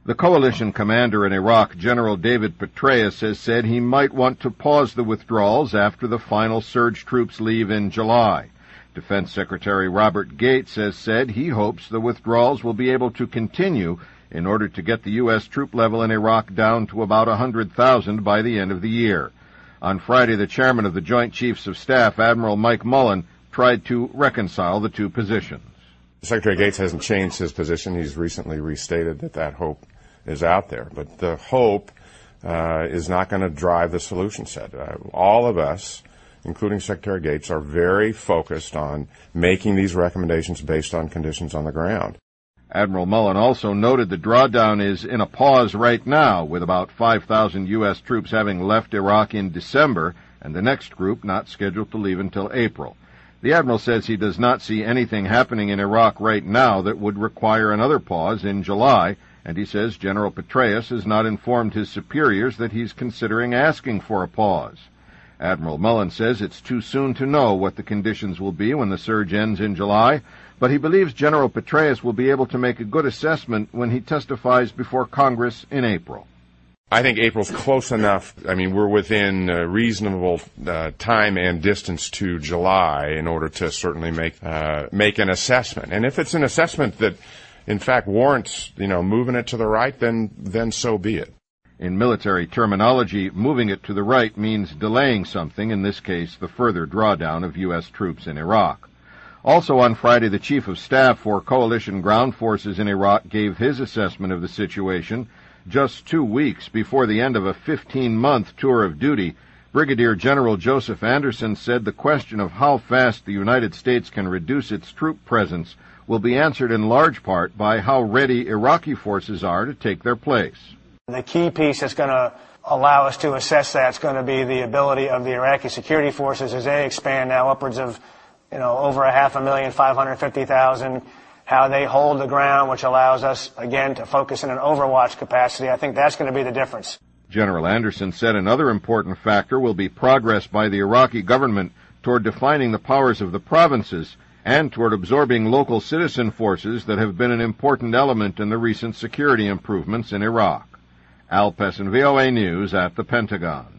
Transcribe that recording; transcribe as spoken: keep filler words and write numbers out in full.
The coalition commander in Iraq, General David Petraeus, has said he might want to pause the withdrawals after the final surge troops leave in July. Defense Secretary Robert Gates has said he hopes the withdrawals will be able to continue in order to get the U S troop level in Iraq down to about one hundred thousand by the end of the year. On Friday, the chairman of the Joint Chiefs of Staff, Admiral Mike Mullen, tried to reconcile the two positions. Secretary Gates hasn't changed his position. He's recently restated that that hope is out there. But the hope uh, is not going to drive the solution set. Uh, all of us, including Secretary Gates, are very focused on making these recommendations based on conditions on the ground. Admiral Mullen also noted the drawdown is in a pause right now, with about five thousand U S troops having left Iraq in December and the next group not scheduled to leave until April. The Admiral says he does not see anything happening in Iraq right now that would require another pause in July, and he says General Petraeus has not informed his superiors that he's considering asking for a pause. Admiral Mullen says it's too soon to know what the conditions will be when the surge ends in July, but he believes General Petraeus will be able to make a good assessment when he testifies before Congress in April. I think April's close enough. I mean, we're within uh, reasonable uh, time and distance to July in order to certainly make uh, make an assessment. And if it's an assessment that, in fact, warrants, you know, moving it to the right, then then so be it. In military terminology, moving it to the right means delaying something, in this case, the further drawdown of U S troops in Iraq. Also on Friday, the Chief of Staff for coalition ground forces in Iraq gave his assessment of the situation. Just two weeks before the end of a fifteen-month tour of duty, Brigadier General Joseph Anderson said the question of how fast the United States can reduce its troop presence will be answered in large part by how ready Iraqi forces are to take their place. The key piece that's going to allow us to assess that is going to be the ability of the Iraqi security forces as they expand now upwards of, you know, over a half a million, five hundred fifty thousand, how they hold the ground, which allows us, again, to focus in an overwatch capacity. I think that's going to be the difference. General Anderson said another important factor will be progress by the Iraqi government toward defining the powers of the provinces and toward absorbing local citizen forces that have been an important element in the recent security improvements in Iraq. Al Pessin, V O A News at the Pentagon.